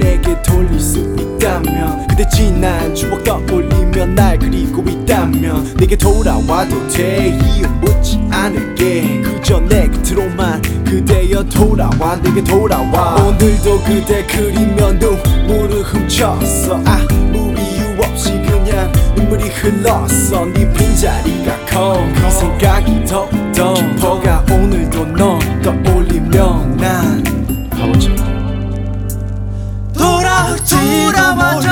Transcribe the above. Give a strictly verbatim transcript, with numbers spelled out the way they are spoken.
내게 돌릴 수 있다면 그대 지난 추억 떠올리며 날 그리고 있다면 내게 돌아와도 돼. 이유 묻지 않을게. 그저 내 곁으로만 그대여 돌아와. 내게 돌아와. 오늘도 그대 그리며 눈물을 훔쳤어. 아무 이유 없이 그냥 눈물이 흘렀어. 네 빈자리가 커 그 생각이 더더 깊어가. 오늘도 너 떠올리며 난 바보처럼 돌아올지도 몰라.